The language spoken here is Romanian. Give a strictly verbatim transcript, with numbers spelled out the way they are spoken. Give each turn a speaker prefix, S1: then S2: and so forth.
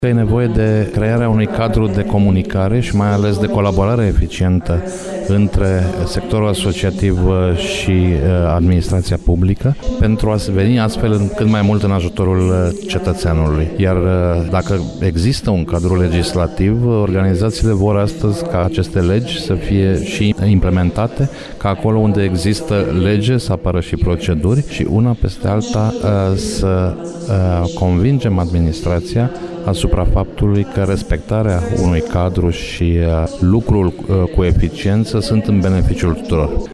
S1: E nevoie de crearea unui cadru de comunicare și mai ales de colaborare eficientă între sectorul asociativ și administrația publică pentru a se veni astfel cât mai mult în ajutorul cetățeanului. Iar dacă există un cadru legislativ, organizațiile vor astăzi ca aceste legi să fie și implementate, ca acolo unde există lege să apară și proceduri și una peste alta să convingem administrația asupra faptului că respectarea unui cadru și lucrul cu eficiență sunt în beneficiul tuturor.